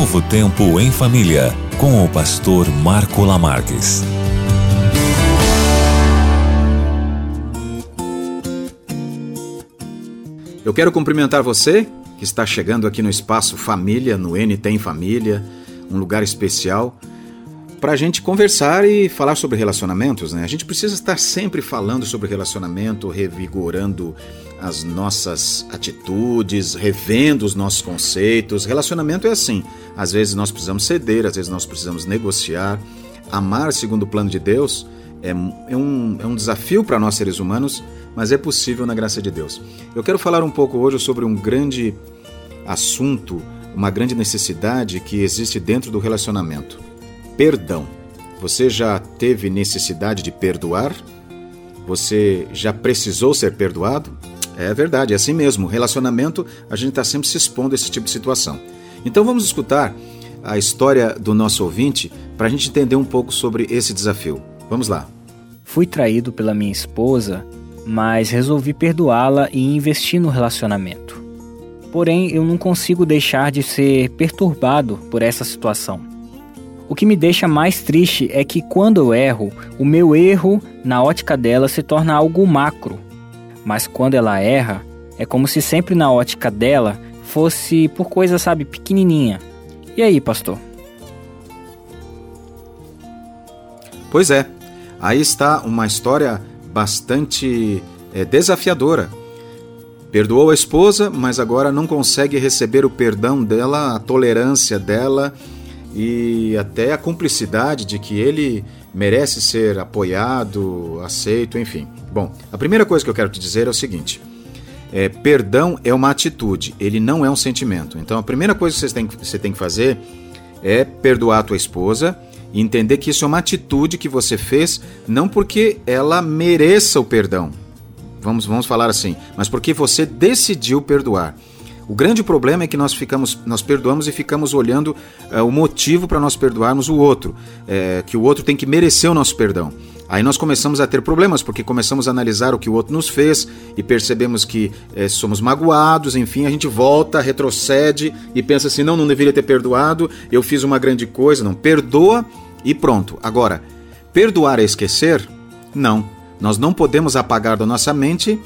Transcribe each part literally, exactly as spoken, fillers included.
Novo Tempo em Família, com o pastor Marco Lamarques. Eu quero cumprimentar você que está chegando aqui no Espaço Família, no N T em Família, um lugar especial para a gente conversar e falar sobre relacionamentos, né? A gente precisa estar sempre falando sobre relacionamento, revigorando as nossas atitudes, revendo os nossos conceitos. Relacionamento é assim, às vezes nós precisamos ceder, às vezes nós precisamos negociar. Amar segundo o plano de Deus é, é, um, é um desafio para nós seres humanos, mas é possível na graça de Deus. Eu quero falar um pouco hoje sobre um grande assunto, uma grande necessidade que existe dentro do relacionamento. Perdão. Você já teve necessidade de perdoar? Você já precisou ser perdoado? É verdade, é assim mesmo. Relacionamento, a gente está sempre se expondo a esse tipo de situação. Então vamos escutar a história do nosso ouvinte para a gente entender um pouco sobre esse desafio. Vamos lá. Fui traído pela minha esposa, mas resolvi perdoá-la e investir no relacionamento. Porém, eu não consigo deixar de ser perturbado por essa situação. O que me deixa mais triste é que quando eu erro, o meu erro, na ótica dela, se torna algo macro. Mas quando ela erra, é como se sempre na ótica dela fosse por coisa, sabe, pequenininha. E aí, pastor? Pois é, aí está uma história bastante é, desafiadora. Perdoou a esposa, mas agora não consegue receber o perdão dela, a tolerância dela e até a cumplicidade de que ele merece ser apoiado, aceito, enfim. Bom, a primeira coisa que eu quero te dizer é o seguinte, é, perdão é uma atitude, ele não é um sentimento. Então a primeira coisa que você tem, você tem que fazer é perdoar a tua esposa e entender que isso é uma atitude que você fez, não porque ela mereça o perdão, vamos, vamos falar assim, mas porque você decidiu perdoar. O grande problema é que nós, ficamos, nós perdoamos e ficamos olhando uh, o motivo para nós perdoarmos o outro, é, que o outro tem que merecer o nosso perdão. Aí nós começamos a ter problemas, porque começamos a analisar o que o outro nos fez e percebemos que é, somos magoados, enfim, a gente volta, retrocede e pensa assim, não, não deveria ter perdoado, eu fiz uma grande coisa, não, perdoa e pronto. Agora, perdoar é esquecer? Não, nós não podemos apagar da nossa mente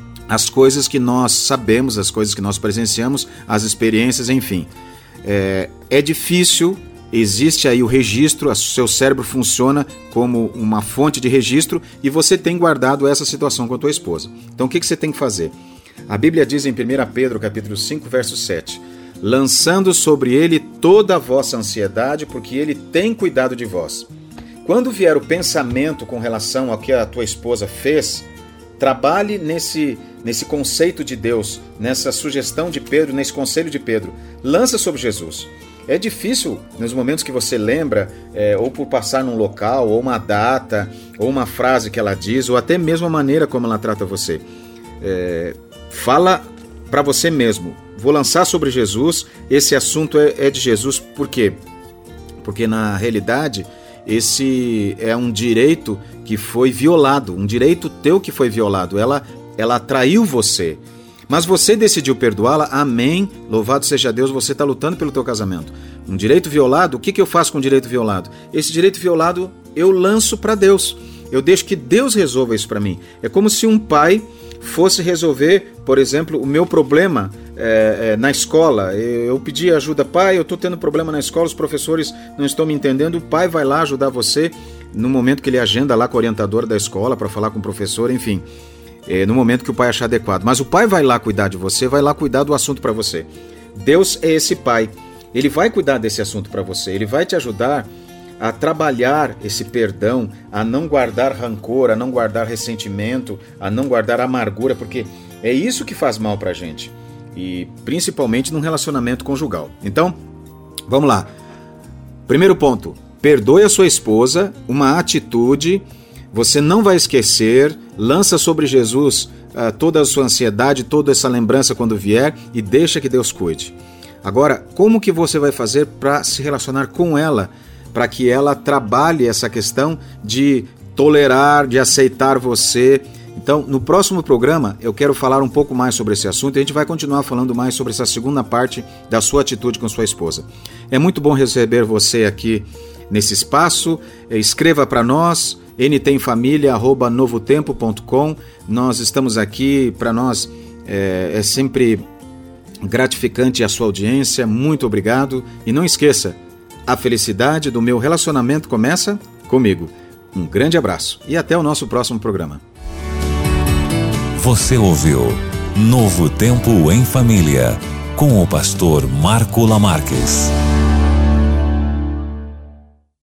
as coisas que nós sabemos, as coisas que nós presenciamos, as experiências, enfim. É, é difícil, existe aí o registro, o seu cérebro funciona como uma fonte de registro e você tem guardado essa situação com a tua esposa. Então o que, que você tem que fazer? A Bíblia diz em primeira Pedro, capítulo cinco, verso sete, lançando sobre ele toda a vossa ansiedade, porque ele tem cuidado de vós. Quando vier o pensamento com relação ao que a tua esposa fez, trabalhe nesse, nesse conceito de Deus, nessa sugestão de Pedro, nesse conselho de Pedro. Lança sobre Jesus. É difícil, nos momentos que você lembra, é, ou por passar num local, ou uma data, ou uma frase que ela diz, ou até mesmo a maneira como ela trata você. É, fala para você mesmo. Vou lançar sobre Jesus, esse assunto é, é de Jesus. Por quê? Porque na realidade esse é um direito que foi violado, um direito teu que foi violado. Ela, ela traiu você, mas você decidiu perdoá-la, amém, louvado seja Deus, você está lutando pelo teu casamento. Um direito violado, o que, que eu faço com o direito violado? Esse direito violado eu lanço para Deus, eu deixo que Deus resolva isso para mim. É como se um pai fosse resolver, por exemplo, o meu problema é, é, na escola. Eu pedi ajuda, pai, eu estou tendo problema na escola, os professores não estão me entendendo, o pai vai lá ajudar você no momento que ele agenda lá com a orientadora da escola para falar com o professor, enfim, é, no momento que o pai achar adequado. Mas o pai vai lá cuidar de você, vai lá cuidar do assunto para você. Deus é esse pai, ele vai cuidar desse assunto para você, ele vai te ajudar a trabalhar esse perdão, a não guardar rancor, a não guardar ressentimento, a não guardar amargura, porque é isso que faz mal pra gente, e principalmente num relacionamento conjugal. Então, vamos lá. Primeiro ponto, perdoe a sua esposa, uma atitude, você não vai esquecer, lança sobre Jesus uh, toda a sua ansiedade, toda essa lembrança quando vier e deixa que Deus cuide. Agora, como que você vai fazer para se relacionar com ela, para que ela trabalhe essa questão de tolerar, de aceitar você? Então, no próximo programa, eu quero falar um pouco mais sobre esse assunto e a gente vai continuar falando mais sobre essa segunda parte da sua atitude com sua esposa. É muito bom receber você aqui nesse espaço. Escreva para nós, n tem família arroba novo tempo ponto com. Nós estamos aqui, para nós é, é sempre gratificante a sua audiência. Muito obrigado. E não esqueça, a felicidade do meu relacionamento começa comigo. Um grande abraço e até o nosso próximo programa. Você ouviu Novo Tempo em Família, com o pastor Marco Lamarques.